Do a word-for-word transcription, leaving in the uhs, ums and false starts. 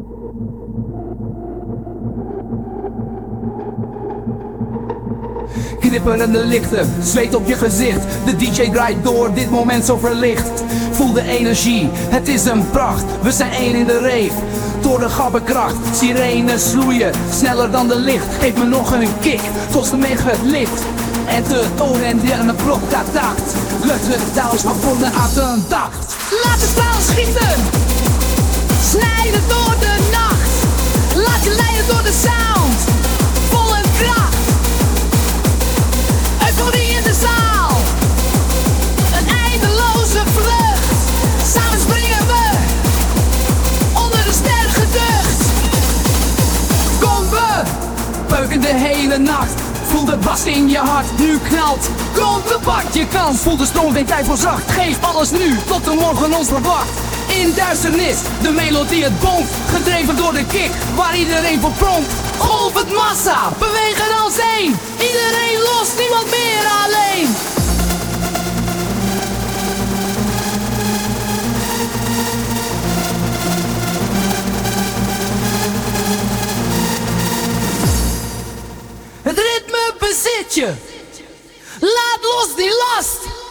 Knipperende lichten, zweet op je gezicht. De D J draait door, dit moment zo verlicht. Voel de energie, het is een pracht. We zijn één in de rave, door de gabberkracht. Sirenes sloeien, sneller dan de licht. Geef me nog een kick, tot de meg het licht. En de toren en de een blok tact. Lucht het thuis van voor de attentat. Laat de straal schieten, snijden door de nacht. Laat je leiden door de sound, vol en kracht. Euforie in de zaal, een eindeloze vlucht. Samen springen we onder de ster geducht. Kom we, peuken de hele nacht. Voel de bas in je hart, nu knalt. Kom we, pak je kans. Voel de stroom, geen tijd voor zacht. Geef alles nu, tot de morgen ons verwacht. In duisternis, de melodie het bonkt. Gedreven door de kick, waar iedereen voor pronkt. Golf het massa, bewegen als één. Iedereen los, niemand meer alleen. Het ritme bezit je, laat los die last.